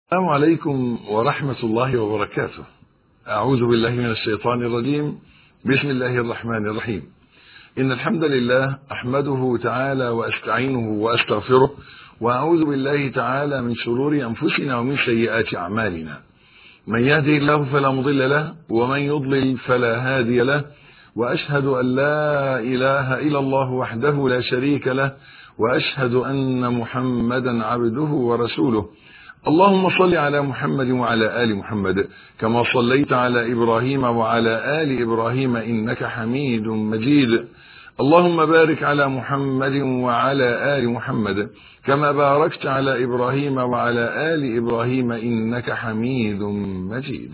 السلام عليكم ورحمة الله وبركاته. أعوذ بالله من الشيطان الرجيم. بسم الله الرحمن الرحيم. إن الحمد لله أحمده تعالى وأستعينه وأستغفره، وأعوذ بالله تعالى من شرور أنفسنا ومن سيئات أعمالنا. من يهدي الله فلا مضل له، ومن يضلل فلا هادي له، وأشهد أن لا إله إلا الله وحده لا شريك له، وأشهد أن محمدا عبده ورسوله. اللهم صل على محمد وعلى آل محمد كما صليت على إبراهيم وعلى آل إبراهيم إنك حميد مجيد. اللهم بارك على محمد وعلى آل محمد كما باركت على إبراهيم وعلى آل إبراهيم إنك حميد مجيد.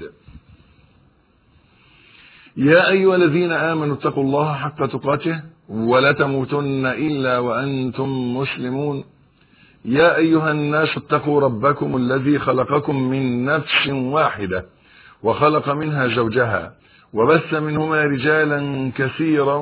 يا أيها الذين آمنوا اتقوا الله حق تقاته ولا تموتن إلا وأنتم مسلمون. يا أيها الناس اتقوا ربكم الذي خلقكم من نفس واحدة وخلق منها زوجها وبث منهما رجالا كثيرا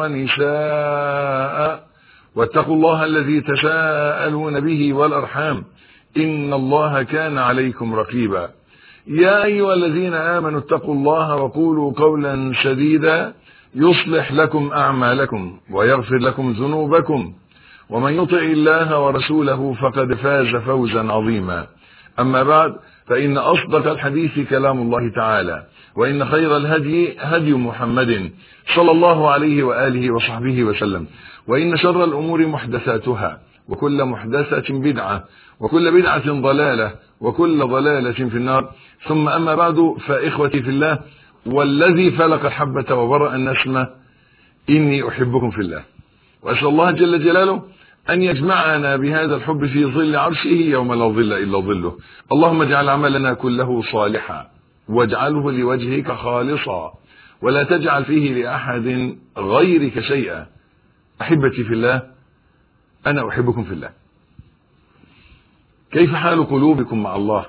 ونساء، واتقوا الله الذي تساءلون به والأرحام إن الله كان عليكم رقيبا. يا أيها الذين آمنوا اتقوا الله وقولوا قولا سديدا يصلح لكم أعمالكم ويغفر لكم ذنوبكم، ومن يطع الله ورسوله فقد فاز فوزا عظيما. أما بعد، فإن أصدق الحديث كلام الله تعالى، وإن خير الهدي هدي محمد صلى الله عليه وآله وصحبه وسلم، وإن شر الأمور محدثاتها، وكل محدثة بدعة، وكل بدعة ضلالة، وكل ضلالة في النار. ثم أما بعد، فإخوتي في الله والذي فلق الحبة وبرأ النسمة، إني أحبكم في الله، وأسأل الله جل جلاله أن يجمعنا بهذا الحب في ظل عرشه يوم لا ظل إلا ظله. اللهم اجعل عملنا كله صالحا، واجعله لوجهك خالصا، ولا تجعل فيه لأحد غيرك شيئا. أحبتي في الله، أنا أحبكم في الله. كيف حال قلوبكم مع الله؟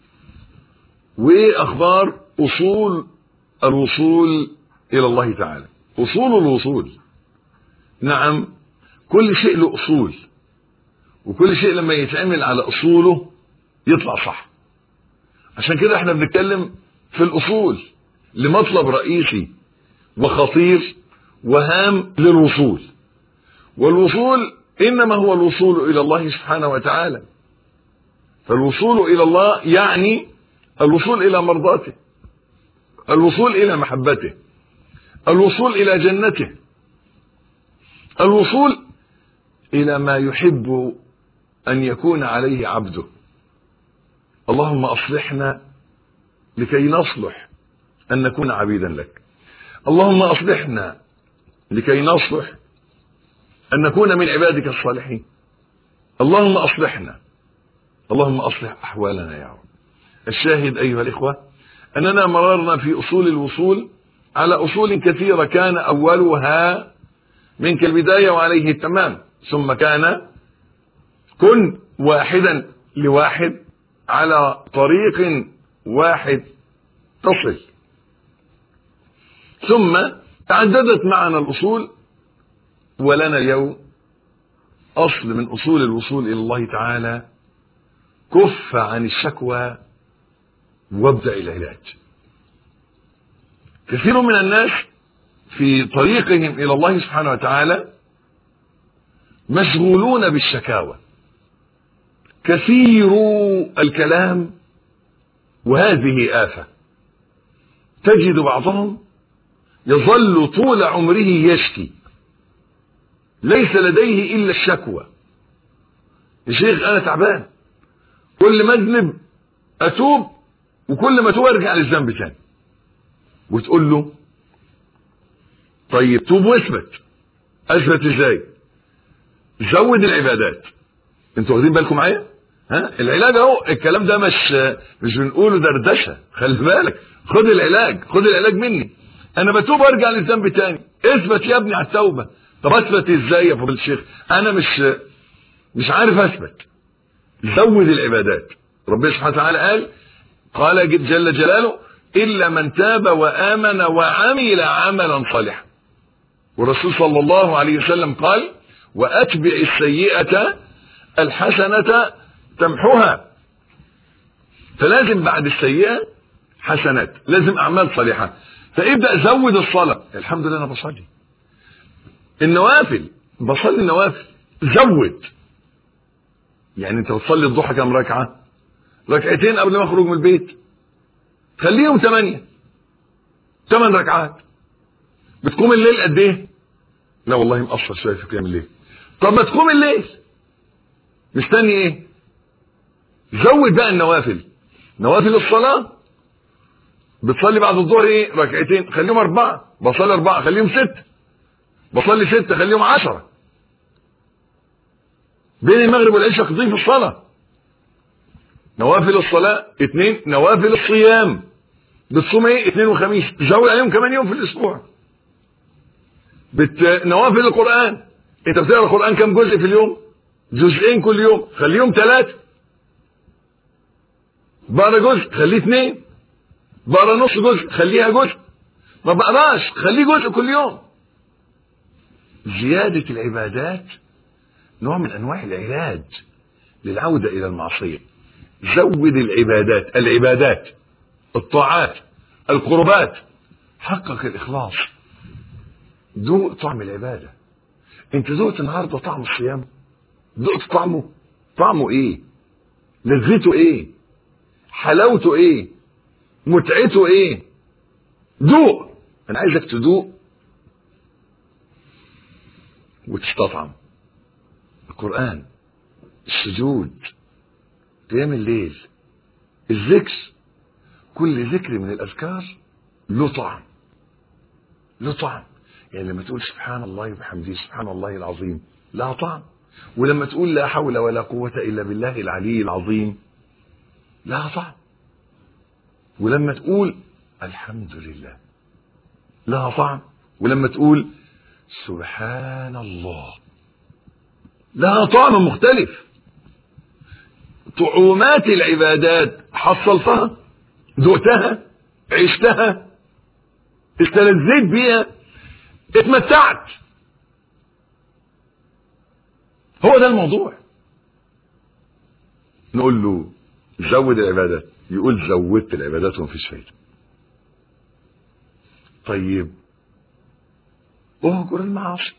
وإيه أخبار أصول الوصول إلى الله تعالى؟ أصول الوصول، نعم، كل شيء له أصول، وكل شيء لما يتعمل على أصوله يطلع صح. عشان كده احنا بنتكلم في الأصول لمطلب رئيسي وخطير وهام للوصول. والوصول إنما هو الوصول إلى الله سبحانه وتعالى. فالوصول إلى الله يعني الوصول إلى مرضاته، الوصول إلى محبته، الوصول إلى جنته، الوصول إلى ما يحب أن يكون عليه عبده. اللهم أصلحنا لكي نصلح أن نكون عبيدا لك. اللهم أصلحنا لكي نصلح أن نكون من عبادك الصالحين. اللهم أصلحنا، اللهم أصلح أحوالنا يا رب. الشاهد أيها الإخوة أننا مررنا في أصول الوصول على أصول كثيرة، كان أولها منك البداية وعليه التمام، ثم كان كن واحدا لواحد على طريق واحد تصل، ثم تعددت معنا الأصول، ولنا اليوم أصل من أصول الوصول إلى الله تعالى: كف عن الشكوى وابدأ العلاج. كثير من الناس في طريقهم إلى الله سبحانه وتعالى مشغولون بالشكاوى، كثير الكلام، وهذه آفة. تجد بعضهم يظل طول عمره يشكي، ليس لديه إلا الشكوى. يا شيخ أنا تعبان، كل ما أذنب أتوب، وكل ما أتوب أرجع للذنب تاني. وتقول له طيب توب واثبت. اثبت ازاي؟ زود العبادات. انتوا واخدين بالكم معايا؟ العلاج اهو. الكلام ده مش بنقوله دردشه، خلي بالك. خد العلاج مني. انا بتوب وارجع للذنب تاني. اثبت يا ابني على التوبه. طب اثبت ازاي يا فضيله الشيخ؟ انا مش عارف اثبت. زود العبادات. ربنا سبحانه وتعالى قال جل جلاله: الا من تاب وامن وعمل عملا صالحا. والرسول صلى الله عليه وسلم قال: وأتبع السيئة الحسنة تمحها. فلازم بعد السيئة حسنات، لازم اعمال صالحة. فابدأ زود الصلاة. الحمد لله انا بصلي النوافل، بصلي النوافل، زود. يعني انت بتصلي الضحى كام ركعة؟ ركعتين قبل ما اخرج من البيت، خليهم 8 ركعات. بتقوم الليل قد ايه؟ لا والله مقصر شويه في قيام الليل. طب ما تقوم الليل، مستني ايه؟ زود بقى النوافل. نوافل الصلاة بتصلي بعد الظهر ايه؟ ركعتين، خليهم 4. بصلي 4 خليهم 6. بصلي 6 خليهم 10. بين المغرب والعشاء تضيف الصلاة. نوافل الصلاة 2. نوافل الصيام بتصوم ايه؟ 2 وخميس، زود عليهم كمان يوم في الاسبوع. نوافل القرآن، انت بتقرا القرآن كم جزء في اليوم؟ جزئين كل يوم، خليهم 3. بقرا جزء خليه 2. بقرا نص جزء خليها جزء. ما بقراش خليه جزء كل يوم. زيادة العبادات نوع من انواع العلاج للعودة الى المعصية. زود العبادات، الطاعات، القربات، حقق الاخلاص. ذوق طعم العبادة. انت ذوقت النهارده طعم الصيام؟ ذوقت طعمه ايه؟ لذته ايه؟ حلاوته ايه؟ متعته ايه؟ ذوق. انا عايزك تذوق وتستطعم. القرآن، السجود، قيام الليل، الذكر، كل ذكر من الاذكار له طعم. يعني لما تقول سبحان الله وبحمده سبحان الله العظيم لها طعم، ولما تقول لا حول ولا قوة إلا بالله العلي العظيم لها طعم، ولما تقول الحمد لله لها طعم، ولما تقول سبحان الله لها طعم مختلف. طعومات العبادات حصلتها، ذقتها، عشتها، استلذيت بيها، اتمتعت. هو ده الموضوع. نقول له زود العبادات، يقول زودت العبادات ومفيش فايده. طيب اهجر المعاصي،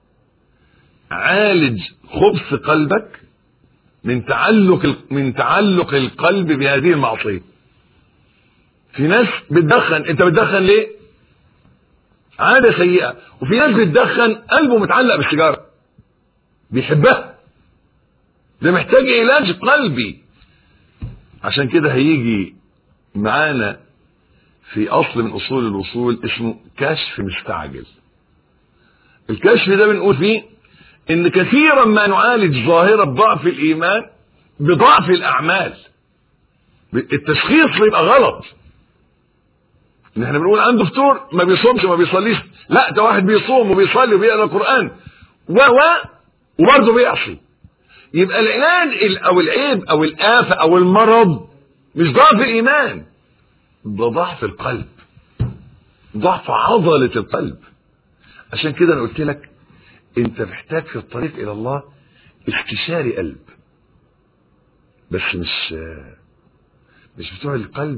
عالج خبث قلبك من تعلق القلب بهذه المعصيه. في ناس بتدخن، انت بتدخن ليه؟ عادة سيئة. وفي ناس بتدخن قلبه متعلق بالسيجارة، بيحبها، ده محتاج علاج قلبي. عشان كده هيجي معانا في اصل من اصول الوصول اسمه كشف مستعجل. الكشف ده بنقول فيه ان كثيرا ما نعالج ظاهرة ضعف الايمان بضعف الاعمال. التشخيص بيبقى غلط. ان احنا بنقول عنده فطور ما بيصومش ما بيصليش، لا ده واحد بيصوم وبيصلي وبيقرا القرآن وبرضه بيعصي. يبقى العلاج او العيب او الآفة او المرض مش ضعف الايمان، ده ضعف القلب، ضعف عضلة القلب. عشان كده انا قلت لك انت محتاج في الطريق الى الله استشاري قلب، بس مش بتوع القلب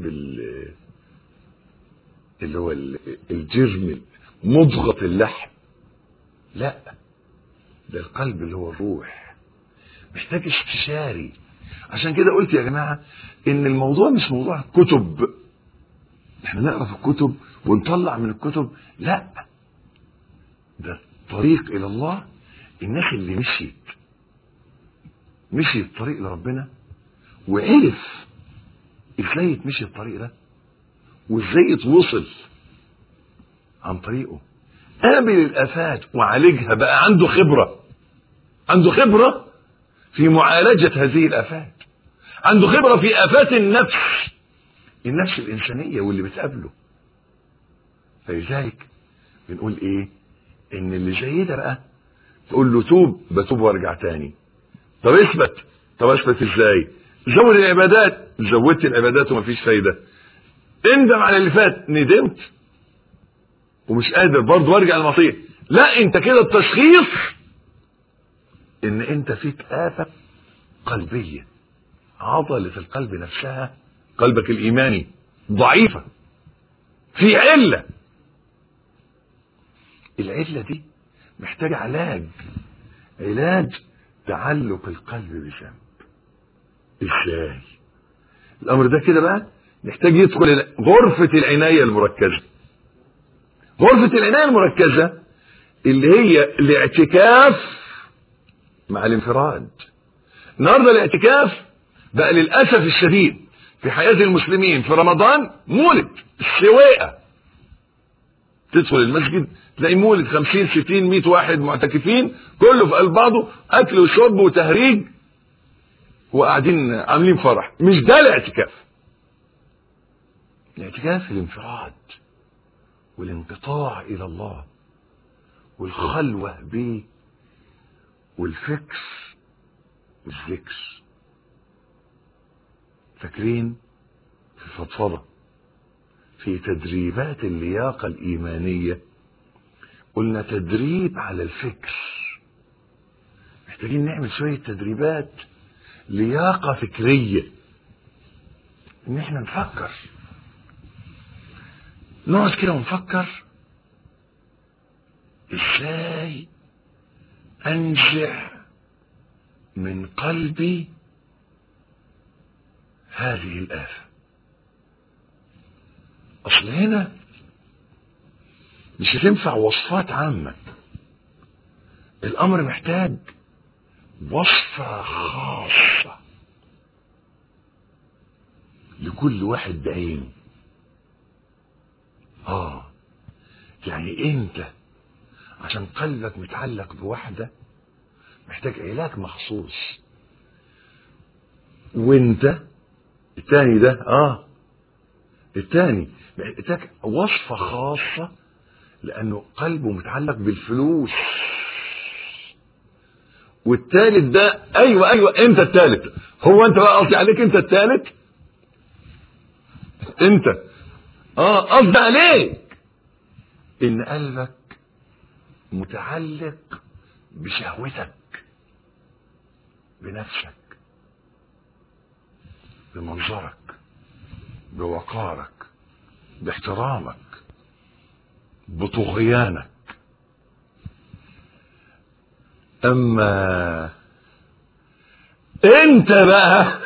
اللي هو الجرم مضغة اللحم، لا ده القلب اللي هو الروح، محتاج استشاري. عشان كده قلت يا جماعة ان الموضوع مش موضوع كتب، احنا نقرأ في الكتب ونطلع من الكتب، لا ده طريق الى الله. الناس اللي مشي الطريق لربنا وعرف ازاي يتمشي الطريق ده وازاي يتوصل عن طريقه، قابل الآفات وعالجها، بقى عنده خبرة في معالجة هذه الآفات، عنده خبرة في آفات النفس الإنسانية واللي بتقابله. فلذلك بنقول ايه؟ ان اللي زي ده بقى تقول له توب، بتوب وارجع تاني. طب اثبت ازاي؟ زود العبادات، زودت العبادات ومفيش فايدة. اندم على اللي فات، ندمت ومش قادر برضه وارجع المعصية، لا انت كده التشخيص ان انت فيك آفة قلبية، عضلة القلب نفسها قلبك الإيماني ضعيفة، في علة. العلة دي محتاجة علاج تعلق القلب بذنب. ازاي الامر ده كده بقى؟ محتاج يدخل غرفة العناية المركزة. غرفة العناية المركزة اللي هي الاعتكاف مع الانفراد. النهارده الاعتكاف بقى للأسف الشديد في حياة المسلمين في رمضان مولد السواقة. تدخل المسجد تلاقي مولد 50 60 100 واحد معتكفين، كله في قلب بعضه، اكل وشرب وتهريج، وقاعدين عاملين فرح. مش ده الاعتكاف. الاعتكاف الانفراد والانقطاع الى الله والخلوة به والفكر والذكر. فاكرين في فضفضة في تدريبات اللياقة الإيمانية قلنا تدريب على الفكر. محتاجين نعمل شوية تدريبات لياقة فكرية، ان احنا نفكر، نقعد كده ونفكر ازاي انزع من قلبي هذه الآفة. اصل هنا مش هتنفع وصفات عامة، الامر محتاج وصفة خاصة لكل واحد بعينه. يعني انت عشان قلبك متعلق بواحدة محتاج علاج مخصوص، وانت التاني ده التاني محتاج وصفة خاصة لانه قلبه متعلق بالفلوس. والتالت ده ايوه انت التالت. هو انت بقى قصدي عليك انت التالت؟ انت قصدي عليك ان قلبك متعلق بشهوتك، بنفسك، بمنظرك، بوقارك، باحترامك، بطغيانك. اما انت بقى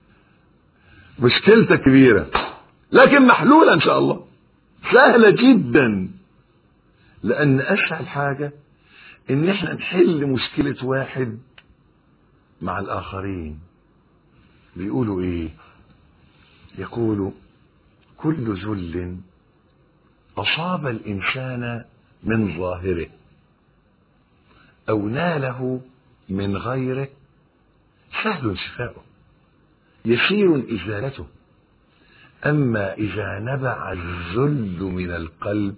مشكلتك كبيرة لكن محلولة ان شاء الله، سهلة جدا. لان اسهل حاجة ان احنا نحل مشكلة واحد مع الاخرين. بيقولوا ايه؟ يقولوا كل ذل اصاب الانسان من ظاهره او ناله من غيره سهل شفاؤه يسير ازالته. اما اذا نبع الذل من القلب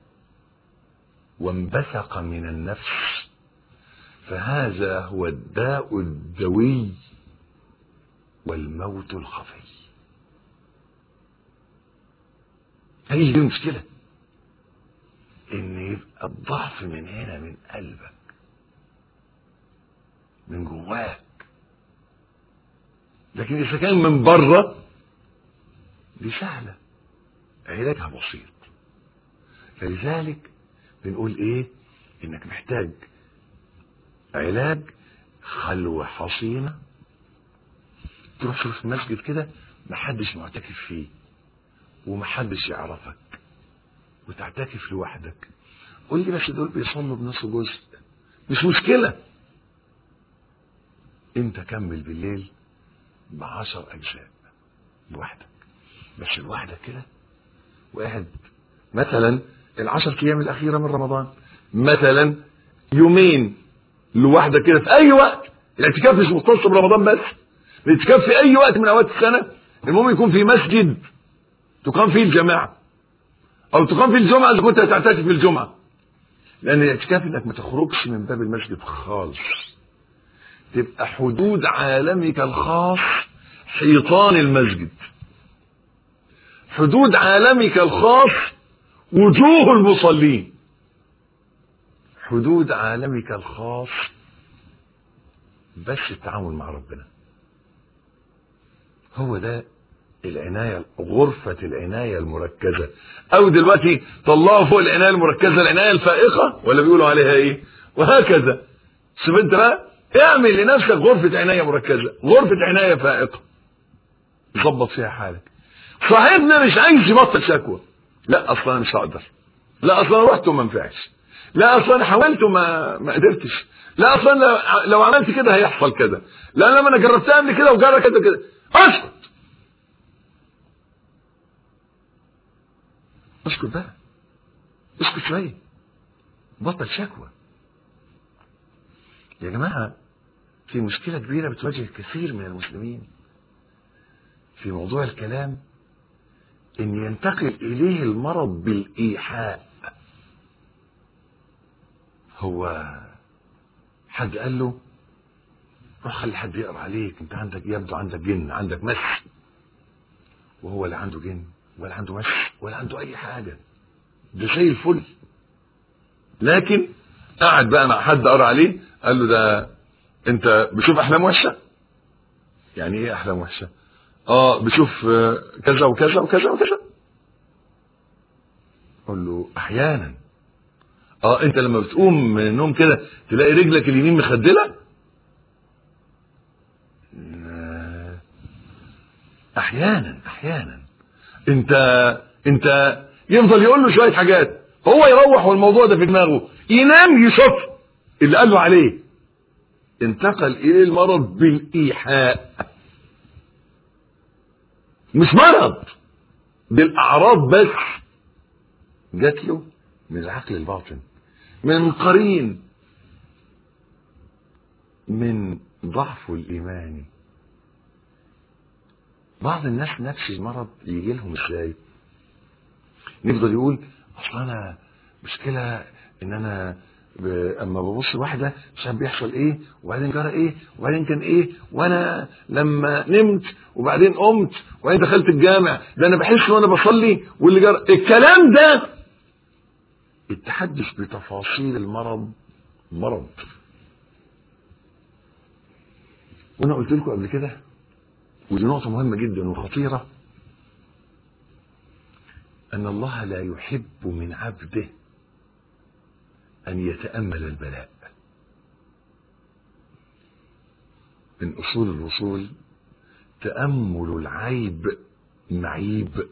وانبثق من النفس فهذا هو الداء الدوي والموت الخفي. هي دي المشكلة، ان يبقى الضعف من هنا، من قلبك، من جواك. لكن اذا كان من بره دي سهلة، علاجها بسيط. فلذلك بنقول ايه؟ انك محتاج علاج خلوة حصينة، تروح في مسجد كده محدش معتكف فيه ومحدش يعرفك وتعتكف لوحدك. قول لي بس دول بيصلوا بنص جزء، مش مشكلة، انت كمل بالليل ب10 أجزاء لوحدك، بس لوحدك كده وقاعد مثلا 10 أيام الأخيرة من رمضان، مثلا يومين لوحدك كده في أي وقت. الاعتكاف مش مختص برمضان بس، الاعتكاف في أي وقت من أوقات السنة. المهم يكون في مسجد تقام فيه الجماعة أو تقام فيه الجمعة إذا كنت هتعتكف في الجمعة. لأن الاعتكاف إنك ما تخرجش من باب المسجد خالص، تبقى حدود عالمك الخاص حيطان المسجد، حدود عالمك الخاص وجوه المصلين، حدود عالمك الخاص بس التعامل مع ربنا. هو ده العناية، غرفة العناية المركزة، او دلوقتي طلعوا فوق العناية المركزة العناية الفائقة، ولا بيقولوا عليها ايه، وهكذا. شوف انت بقى اعمل لنفسك غرفة عناية مركزة، غرفة عناية فائقة، ظبط فيها حالك. صاحبنا مش عايز يبطل شكوى، لا اصلا انا مش هقدر، لا اصلا رحت وما نفعش، لا اصلا حاولت وما قدرتش، لا اصلا لو عملت كده هيحصل كذا، لا لما انا جربتها قبل كده وجرب كده كده. اسكت، اسكت بقى، اسكت شويه، بطل شكوى. يا جماعه في مشكله كبيره بتواجه كثير من المسلمين في موضوع الكلام، ان ينتقل اليه المرض بالايحاء. هو حد قال له روح خلي حد يقرا عليك، انت عندك يبدو عندك جن، عندك مس، وهو لا عنده جن ولا عنده مس ولا عنده اي حاجه، ده زي الفل. لكن قعد بقى مع حد قرا عليه قال له ده انت بتشوف احلام وحشه. يعني ايه احلام وحشه؟ بشوف كذا وكذا وكذا وكذا. قال له احيانا. انت لما بتقوم من النوم كده تلاقي رجلك اليمين مخدله. احيانا انت يفضل يقول له شويه حاجات، هو يروح والموضوع ده في دماغه، ينام يشوف اللي قال له عليه. انتقل اليه المرض بالايحاء، مش مرض، بالاعراض بس جات له من العقل الباطن، من قرين، من ضعفه الايماني. بعض الناس نفس المرض يجي لهم ازاي؟ نفضل يقول اصل انا مشكله ان انا اما ببص واحده مش عارف بيحصل ايه، وبعدين جرى ايه، وبعدين كان ايه، وانا لما نمت وبعدين قمت وبعدين دخلت الجامع، ده انا بحس وانا بصلي واللي جرى الكلام ده. التحدث بتفاصيل المرض مرض. وانا قلت لكم قبل كده، ودي نقطه مهمه جدا وخطيره، ان الله لا يحب من عبده ان يتامل البلاء. من اصول الوصول تامل العيب معيب.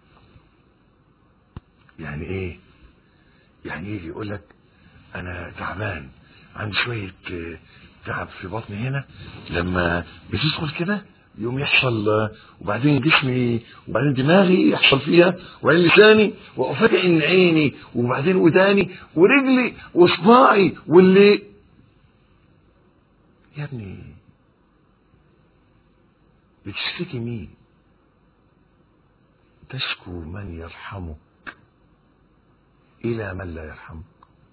يعني ايه؟ يعني يجي يقول لك انا تعبان، عندي شويه تعب في بطني هنا، لما بتدخل كده يوم يحصل، وبعدين جسمي وبعدين دماغي يحصل فيها، وبعدين لساني، وافاجئ ان عيني وبعدين وداني ورجلي وصباعي واللي. يا ابني بتشتكي مين؟ تشكو من يرحمك الى من لا يرحمك.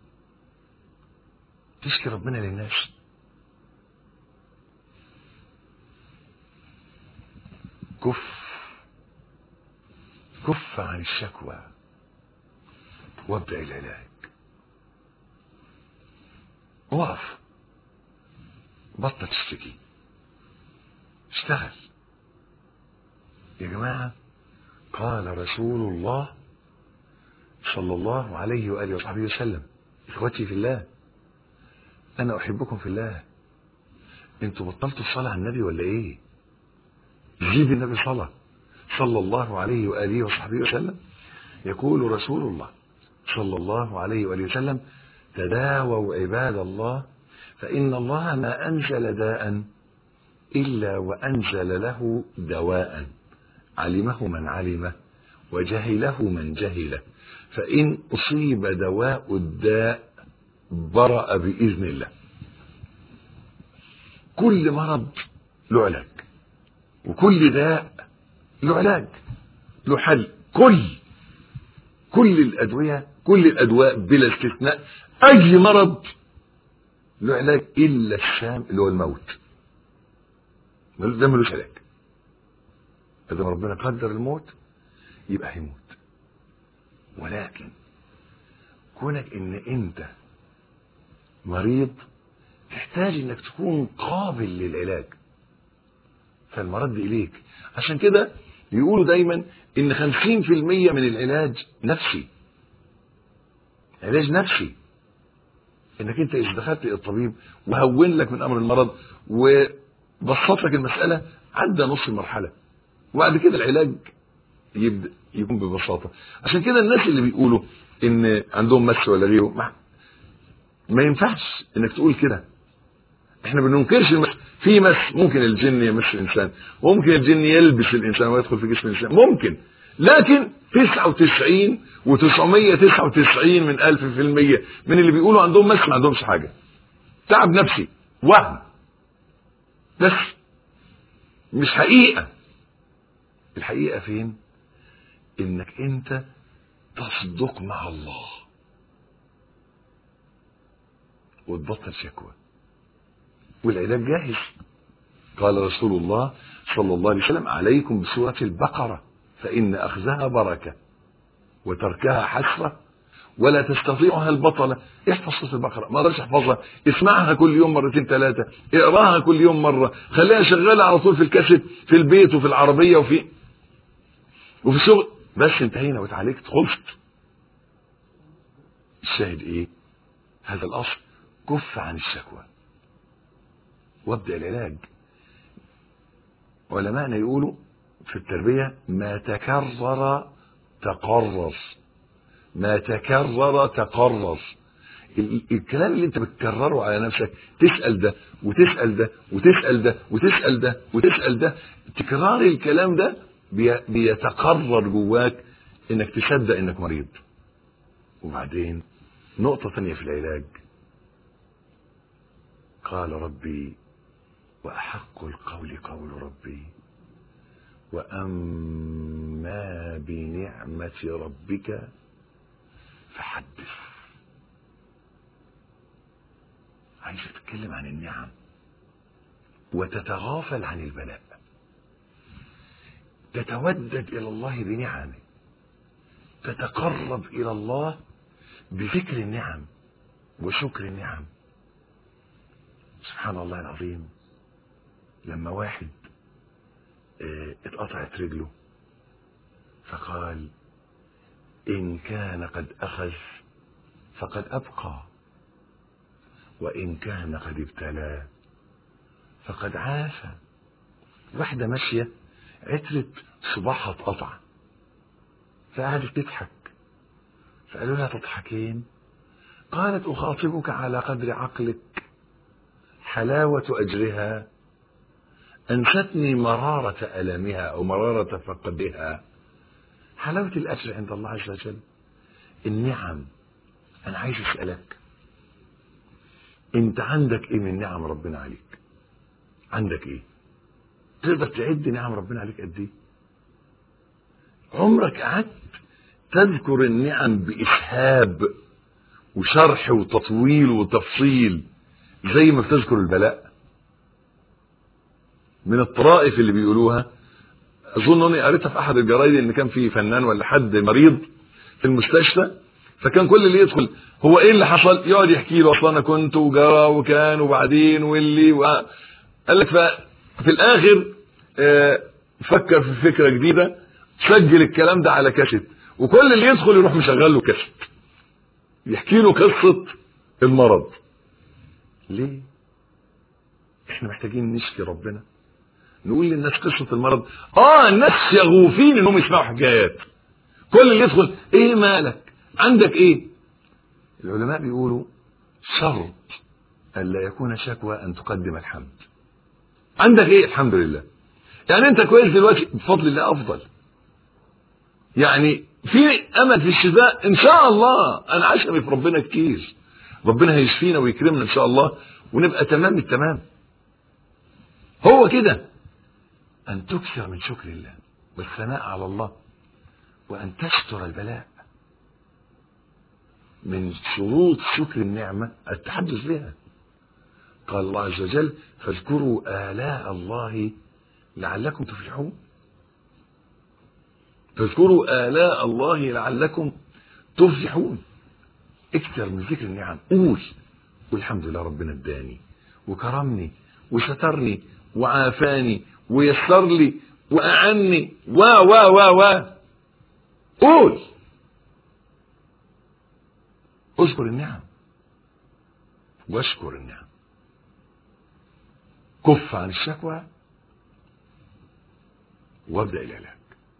تشكي ربنا للناس. كف عن الشكوى وابدأ العلاج. وقف، بطل تشتكي، اشتغل. يا جماعة قال رسول الله صلى الله عليه وآله وصحبه وسلم: إخوتي في الله، أنا أحبكم في الله. انتوا بطلتوا الصلاة على النبي ولا إيه؟ جيب النبي صلى الله عليه وآله وصحبه وسلم. يقول رسول الله صلى الله عليه وآله وسلم: تداووا عباد الله فإن الله ما أنزل داء إلا وأنزل له دواء، علمه من علمه وجهله من جهله، فإن أصيب دواء الداء برأ بإذن الله. كل مرض له علاج، وكل داء له علاج، له حل. كل الأدوية، كل الأدواء بلا استثناء، أي مرض له علاج إلا الشام اللي هو الموت. ده ملوش علاج. إذا ربنا قدر الموت يبقى هيموت. ولكن كونك إن أنت مريض تحتاج إنك تكون قابل للعلاج، فالمرض إليك. عشان كده يقولوا دايما ان 50% من العلاج نفسي، علاج نفسي، انك انت اذا دخلت الطبيب وهون لك من امر المرض وبسط لك المسألة، عدى نص المرحلة، وبعد كده العلاج يبدأ يكون ببساطة. عشان كده الناس اللي بيقولوا ان عندهم مس ولا غيره، ما ينفعش انك تقول كده. احنا بننكرش المس، في مس ممكن الجن يمس الانسان، وممكن الجن يلبس الانسان ويدخل في جسم الانسان، ممكن، لكن 99 و999 من 1000% من اللي بيقولوا عندهم مس ما عندهمش حاجة، تعب نفسي، وهم بس، مش حقيقة. الحقيقة فين؟ انك انت تصدق مع الله وتبطل شكوى، والعلاج جاهز. قال رسول الله صلى الله عليه وسلم: عليكم بسورة البقرة فإن أخذها بركة وتركها حسرة ولا تستطيعها البطلة. احفظ سورة البقرة، ما قدرش احفظها، اسمعها كل يوم مرتين ثلاثة، اقراها كل يوم مرة، خليها شغالة على طول في الكاسيت في البيت وفي العربية وفي الشغل، بس انتهينا واتعالجت، خلصت. الشاهد ايه؟ هذا الأصل، كف عن الشكوى وابدأ العلاج. علماءنا يقولوا في التربية: ما تكرر تقرر، ما تكرر تقرر. الكلام اللي انت بتكرره على نفسك، تسأل ده وتسأل ده وتسأل ده وتسأل ده وتسأل ده، تكرار الكلام ده بيتقرر جواك انك تصدق انك مريض. وبعدين نقطة ثانية في العلاج، قال ربي: وأحق القول قول ربي وأما بنعمة ربك فحدث. عايز تتكلم عن النعم وتتغافل عن البلاء، تتودد إلى الله بنعمه، تتقرب إلى الله بذكر النعم وشكر النعم. سبحان الله العظيم، لما واحد اتقطعت رجله فقال: إن كان قد أخذ فقد أبقى، وإن كان قد ابتلى فقد عافى. واحدة ماشية عترت صباحها اتقطع، فقعدت تضحك، فقالوا لها: تضحكين؟ قالت: أخاطبك على قدر عقلك، حلاوة أجرها أنستني مرارة ألمها أو مرارة فقدها. حلاوة الأجر عند الله عز وجل النعم. أنا عايز أسألك، أنت عندك إيه من نعم ربنا عليك؟ عندك إيه؟ تقدر تعد نعم ربنا عليك قد إيه؟ عمرك قعدت تذكر النعم بإسهاب وشرح وتطويل وتفصيل زي ما بتذكر البلاء؟ من الطرائف اللي بيقولوها، اظن اني قريتها في احد الجرايد، ان كان في فنان ولا حد مريض في المستشفى، فكان كل اللي يدخل: هو ايه اللي حصل؟ يقعد يحكي له: اصلا انا كنت وجرى وكان وبعدين واللي قال لك. ففي الاخر فكر في فكره جديده، سجل الكلام ده على كاسيت، وكل اللي يدخل يروح مشغل له كاسيت يحكي له قصه المرض. ليه؟ احنا محتاجين نشكي ربنا، نقول للناس قصة المرض. الناس شغوفين انهم يسمعوا حكايات، كل اللي يدخل: ايه مالك؟ عندك ايه؟ العلماء بيقولوا شرط ألا يكون شكوى ان تقدم الحمد. عندك ايه؟ الحمد لله. يعني انت كويس دلوقتي بفضل الله، افضل، يعني في امل في الشفاء ان شاء الله. انا عشمي في ربنا كتير، ربنا هيشفينا ويكرمنا ان شاء الله ونبقى تمام التمام. هو كده، أن تكثر من شكر الله والثناء على الله، وأن تستر البلاء. من شروط شكر النعمة التحدث بها. قال الله عز وجل: فاذكروا آلاء الله لعلكم تفلحون. فاذكروا آلاء الله لعلكم تفلحون. اكثر من ذكر النعم. قول الحمد لله، ربنا اداني وكرمني وسترني وعافاني ويسر لي وأعني و قول، اذكر النعم واشكر النعم. كف عن الشكوى وابدأ العلاج.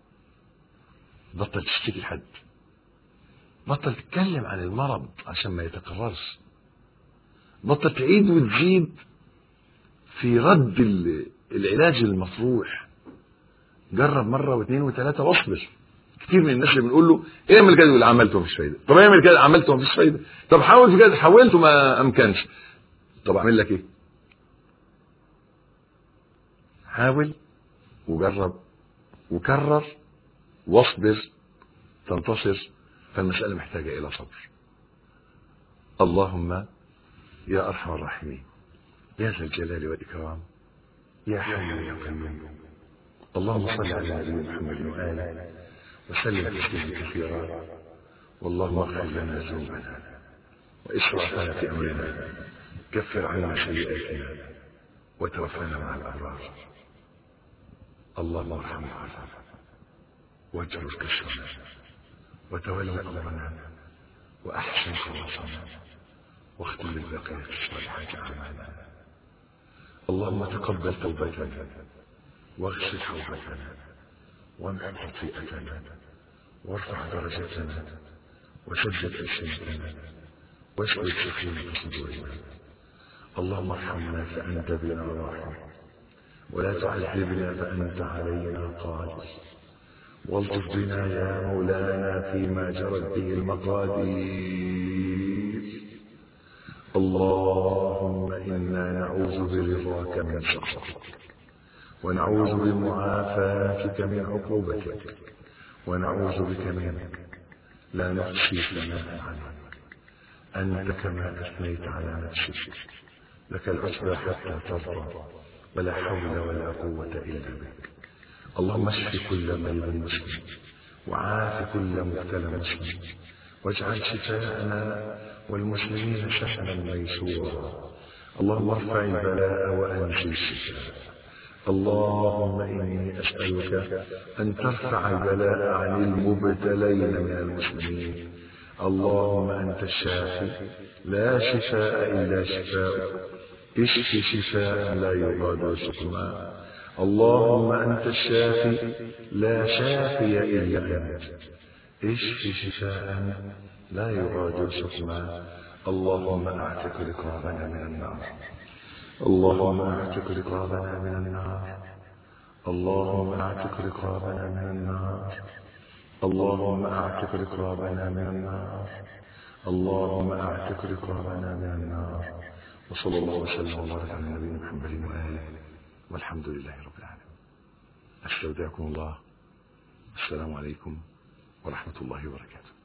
بطل تشتكي لحد، بطل تتكلم عن المرض عشان ما يتكررش، بطل تعيد وتزيد في رد العلاج المطروح. جرب مرة واثنين وثلاثة واصبر. كتير من الناس اللي بنقول له اعمل كده اللي عملته مفيش فايدة، طب اعمل كده عملته مفيش فايدة، طب حاول في كده حاولته ما امكنش، طب اعمل لك ايه؟ حاول وجرب وكرر واصبر تنتصر. فالمسألة محتاجة إلى صبر. اللهم يا أرحم الراحمين يا ذا الجلال والإكرام يا حي يا قيوم، اللهم صل على نبينا محمد وآله وسلم تسليما كثيرا. واللهم اغفر لنا ذنوبنا وإسرافنا في أمرنا، كفر عنا سيئاتنا وتوفنا مع الأبرار. اللهم ارحمنا واجبر كسرنا وتولى أمرنا وأحسن خلاصنا واختم بالبقية الصالحات أعمالنا. اللهم تقبل توبتنا واغسل حوبتنا وامحو خطيئتنا وارفع درجتنا وسدد ألسنتنا واسلل سكينة صدورنا. اللهم ارحمنا فأنت بنا راحم، ولا تعذبنا فأنت علينا قادر، والطف بنا يا مولانا فيما جرت به المقادير. اللهم إنا نعوذ برضاك من سخطك، ونعوذ بمعافاتك من عقوبتك، ونعوذ بك منك لا نحصي ثناء عليك أنت كما أثنيت على نفسك، لك العتبى حتى ترضى، ولا حول ولا قوة إلا بك. اللهم اشف كل مريض مسلم وعاف كل مبتلى مسلم، واجعل شفاءنا والمسلمين سهلا ميسورا. اللهم ارفع البلاء وأنزل الشفاء. اللهم إني أسألك أن ترفع البلاء عن المبتلين من المسلمين. اللهم أنت الشافي لا شفاء إلا شفاءك، اشف شفاء لا يغادر سقما. اللهم أنت الشافي لا شافي إلا أنت، اشف شفاء لا يغادر سقما. اللهم اعتق رقابنا من النار، اللهم اعتق رقابنا من النار، اللهم اعتق رقابنا من النار، اللهم اعتق رقابنا من النار، اللهم اعتق رقابنا من النار. وصلى الله وسلم وبارك على نبينا محمد وآله والحمد لله رب العالمين. استودعكم الله. السلام عليكم ورحمة الله وبركاته.